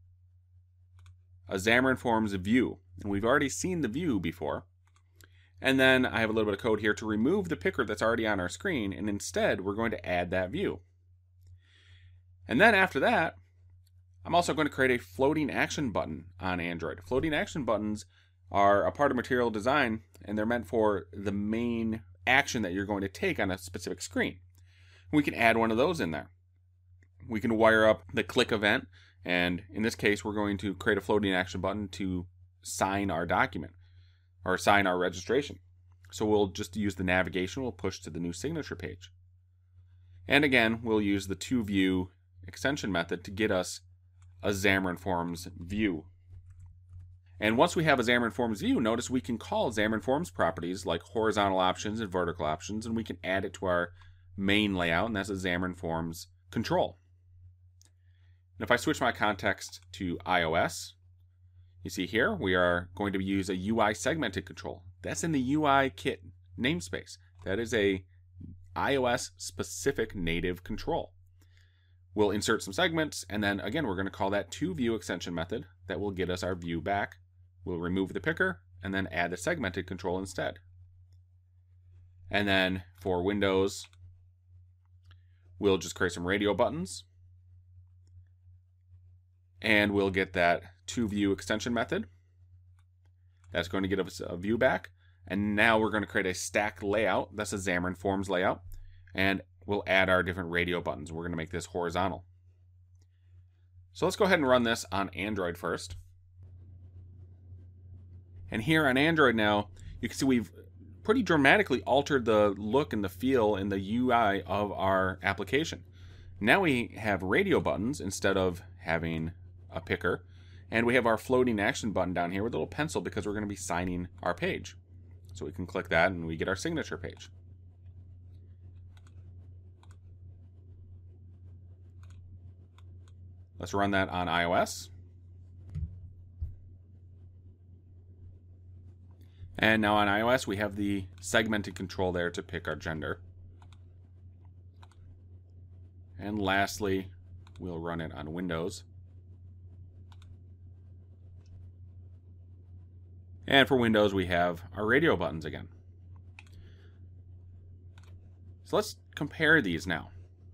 a Xamarin Forms view. And we've already seen the view before. And then I have a little bit of code here to remove the picker that's already on our screen, and instead we're going to add that view. And then after that, I'm also going to create a floating action button on Android. Floating action buttons are a part of Material Design, and they're meant for the main action that you're going to take on a specific screen. We can add one of those in there. We can wire up the click event, and in this case, we're going to create a floating action button to sign our document, or sign our registration. So we'll just use the navigation, we'll push to the new signature page. And again, we'll use the toView extension method to get us a Xamarin Forms view. And once we have a Xamarin Forms view, notice we can call Xamarin Forms properties like horizontal options and vertical options, and we can add it to our main layout, and that's a Xamarin Forms control. And if I switch my context to iOS, you see here we are going to use a UI segmented control. That's in the UI kit namespace. That is a iOS specific native control. We'll insert some segments, and then again we're going to call that toView extension method that will get us our view back. We'll remove the picker and then add the segmented control instead. And then for Windows, we'll just create some radio buttons. And we'll get that toView extension method. That's going to get us a view back. And now we're going to create a stack layout. That's a Xamarin Forms layout. And we'll add our different radio buttons. We're going to make this horizontal. So let's go ahead and run this on Android first. And here on Android now, you can see we've pretty dramatically altered the look and the feel and the UI of our application. Now we have radio buttons instead of having a picker. And we have our floating action button down here with a little pencil because we're going to be signing our page. So we can click that and we get our signature page. Let's run that on iOS. And now on iOS, we have the segmented control there to pick our gender. And lastly, we'll run it on Windows. And for Windows, we have our radio buttons again. So let's compare these now.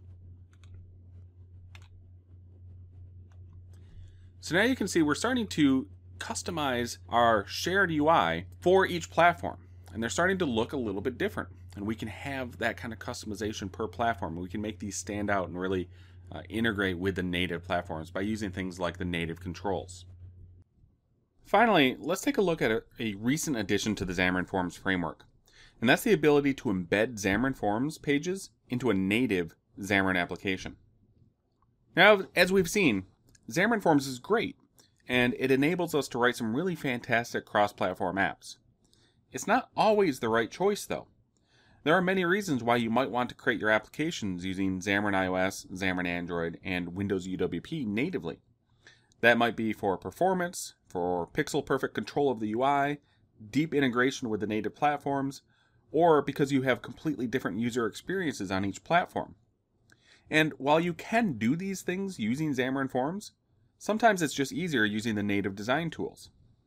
So now you can see we're starting to customize our shared UI for each platform. And they're starting to look a little bit different. And we can have that kind of customization per platform. We can make these stand out and really integrate with the native platforms by using things like the native controls. Finally, let's take a look at a recent addition to the Xamarin Forms framework. And that's the ability to embed Xamarin Forms pages into a native Xamarin application. Now, as we've seen, Xamarin Forms is great, and it enables us to write some really fantastic cross-platform apps. It's not always the right choice, though. There are many reasons why you might want to create your applications using Xamarin iOS, Xamarin Android, and Windows UWP natively. That might be for performance, for pixel-perfect control of the UI, deep integration with the native platforms, or because you have completely different user experiences on each platform. And while you can do these things using Xamarin Forms, sometimes it's just easier using the native design tools.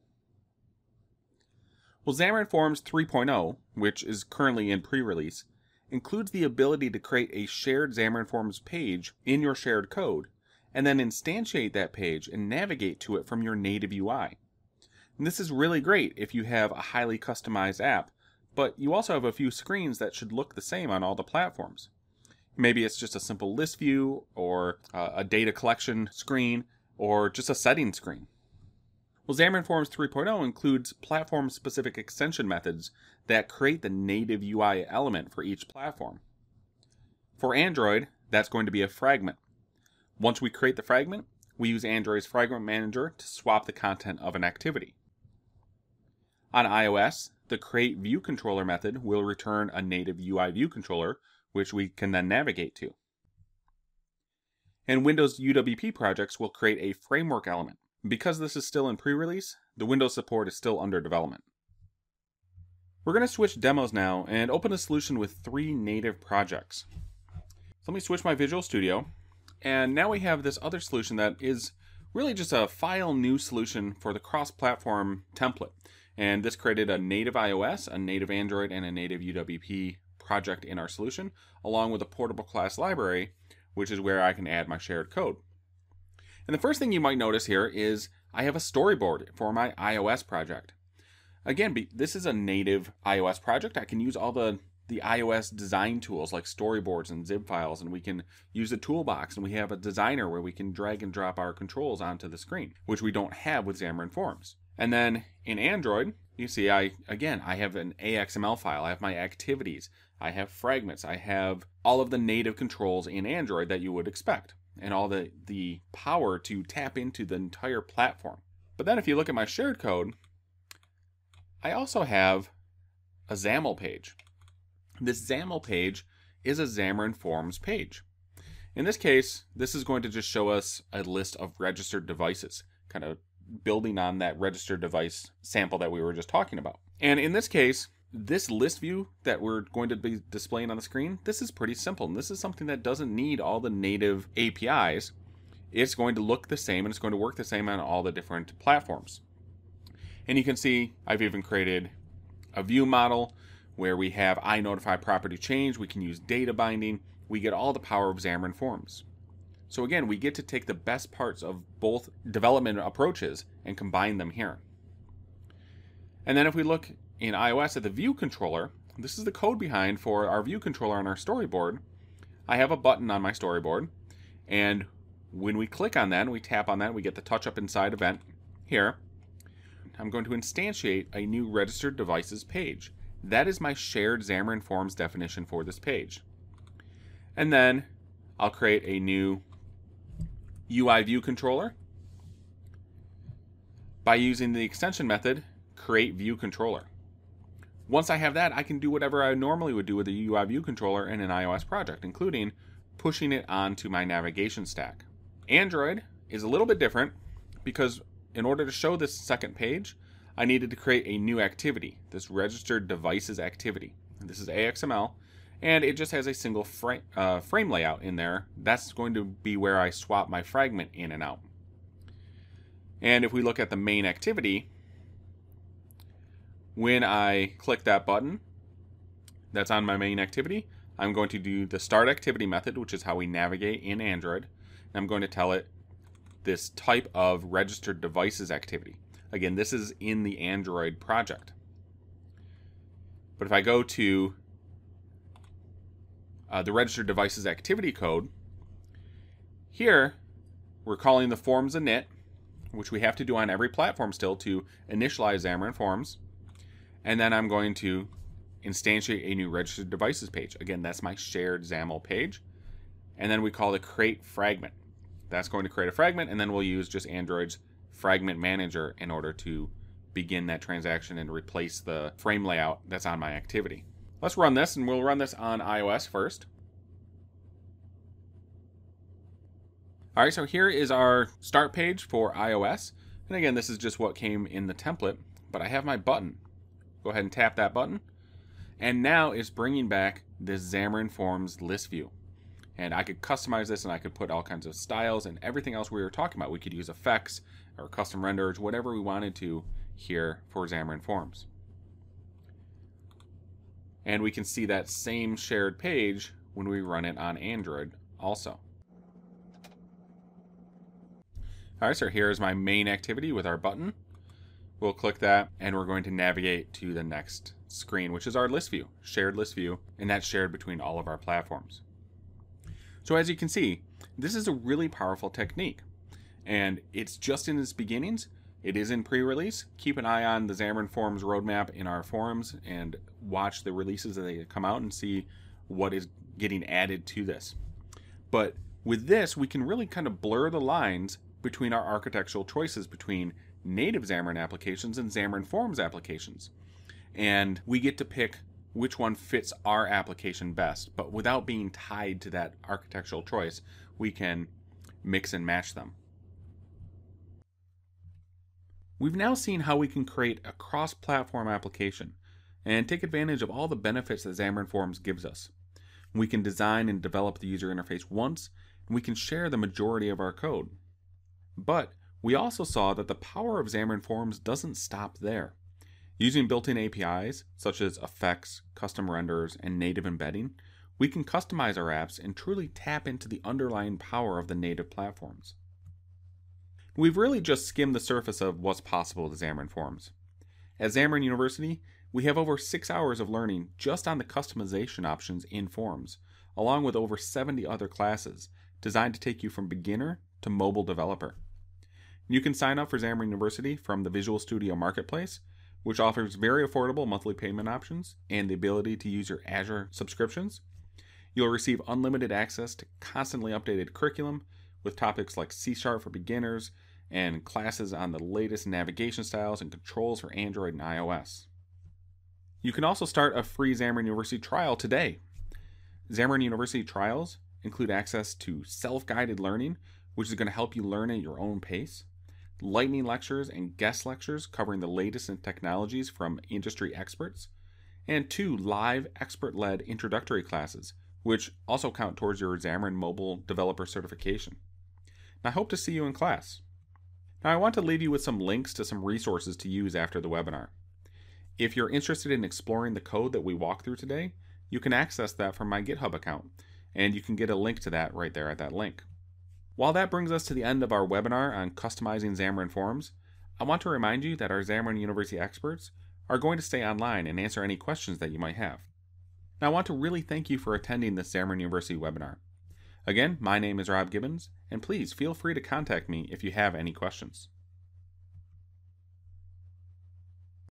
Well, Xamarin Forms 3.0, which is currently in pre-release, includes the ability to create a shared Xamarin Forms page in your shared code, and then instantiate that page and navigate to it from your native UI. And this is really great if you have a highly customized app, but you also have a few screens that should look the same on all the platforms. Maybe it's just a simple list view, or a data collection screen, or just a settings screen. Well, Xamarin Forms 3.0 includes platform-specific extension methods that create the native UI element for each platform. For Android, that's going to be a fragment. Once we create the fragment, we use Android's Fragment Manager to swap the content of an activity. On iOS, the createViewController method will return a native UI view controller, which we can then navigate to. And Windows UWP projects will create a framework element. Because this is still in pre-release, the Windows support is still under development. We're going to switch demos now and open a solution with 3 native projects. So let me switch my Visual Studio, and now we have this other solution that is really just a file new solution for the cross-platform template. And this created a native iOS, a native Android, and a native UWP project in our solution, along with a portable class library, which is where I can add my shared code. And the first thing you might notice here is I have a storyboard for my iOS project. Again, this is a native iOS project. I can use all the iOS design tools like storyboards and zip files, and we can use the toolbox, and we have a designer where we can drag and drop our controls onto the screen, which we don't have with Xamarin Forms. And then in Android, you see I have an AXML file. I have my activities. I have fragments. I have all of the native controls in Android that you would expect, and all the power to tap into the entire platform. But then if you look at my shared code, I also have a XAML page. This XAML page is a Xamarin Forms page. In this case, this is going to just show us a list of registered devices, kind of building on that registered device sample that we were just talking about. And in this case, this list view that we're going to be displaying on the screen, this is pretty simple. And this is something that doesn't need all the native APIs. It's going to look the same, and it's going to work the same on all the different platforms. And you can see I've even created a view model where we have iNotify property change. We can use data binding. We get all the power of Xamarin Forms. So again, we get to take the best parts of both development approaches and combine them here. And then if we look in iOS at the view controller, this is the code behind for our view controller on our storyboard. I have a button on my storyboard, and when we click on that and we tap on that, we get the touch up inside event here. I'm going to instantiate a new registered devices page. That is my shared Xamarin Forms definition for this page. And then I'll create a new UI view controller by using the extension method createViewController. Once I have that, I can do whatever I normally would do with a UI view controller in an iOS project, including pushing it onto my navigation stack. Android is a little bit different because in order to show this second page, I needed to create a new activity, this registered devices activity. And this is AXML, and it just has a single frame layout in there. That's going to be where I swap my fragment in and out. And if we look at the main activity, when I click that button that's on my main activity, I'm going to do the start activity method, which is how we navigate in Android. And I'm going to tell it this type of registered devices activity. Again, this is in the Android project. But if I go to the registered devices activity code, here we're calling the forms init, which we have to do on every platform still to initialize Xamarin Forms. And then I'm going to instantiate a new registered devices page. Again, that's my shared XAML page. And then we call the create fragment. That's going to create a fragment, and then we'll use just Android's fragment manager in order to begin that transaction and replace the frame layout that's on my activity. Let's run this, and we'll run this on iOS first. All right, so here is our start page for iOS. And again, this is just what came in the template, but I have my button. Go ahead and tap that button. And now it's bringing back this Xamarin Forms list view. And I could customize this, and I could put all kinds of styles and everything else we were talking about. We could use effects or custom renders, whatever we wanted to here for Xamarin Forms. And we can see that same shared page when we run it on Android also. All right, so here's my main activity with our button. We'll click that, and we're going to navigate to the next screen, which is our list view, shared list view, and that's shared between all of our platforms. So as you can see, this is a really powerful technique, and it's just in its beginnings. It is in pre-release. Keep an eye on the Xamarin Forms roadmap in our forums and watch the releases as they come out and see what is getting added to this. But with this, we can really kind of blur the lines between our architectural choices between native Xamarin applications and Xamarin Forms applications. And we get to pick which one fits our application best, but without being tied to that architectural choice, we can mix and match them. We've now seen how we can create a cross-platform application and take advantage of all the benefits that Xamarin Forms gives us. We can design and develop the user interface once, and we can share the majority of our code. But we also saw that the power of Xamarin Forms doesn't stop there. Using built-in APIs, such as effects, custom renders, and native embedding, we can customize our apps and truly tap into the underlying power of the native platforms. We've really just skimmed the surface of what's possible with Xamarin Forms. At Xamarin University, we have over 6 hours of learning just on the customization options in Forms, along with over 70 other classes designed to take you from beginner to mobile developer. You can sign up for Xamarin University from the Visual Studio Marketplace, which offers very affordable monthly payment options and the ability to use your Azure subscriptions. You'll receive unlimited access to constantly updated curriculum with topics like C# for beginners and classes on the latest navigation styles and controls for Android and iOS. You can also start a free Xamarin University trial today. Xamarin University trials include access to self-guided learning, which is going to help you learn at your own pace, lightning lectures and guest lectures covering the latest in technologies from industry experts, and 2 live expert-led introductory classes, which also count towards your Xamarin Mobile Developer Certification. And I hope to see you in class. Now I want to leave you with some links to some resources to use after the webinar. If you're interested in exploring the code that we walked through today, you can access that from my GitHub account, and you can get a link to that right there at that link. While that brings us to the end of our webinar on customizing Xamarin Forms, I want to remind you that our Xamarin University experts are going to stay online and answer any questions that you might have. Now I want to really thank you for attending this Xamarin University webinar. Again, my name is Rob Gibbons, and please feel free to contact me if you have any questions.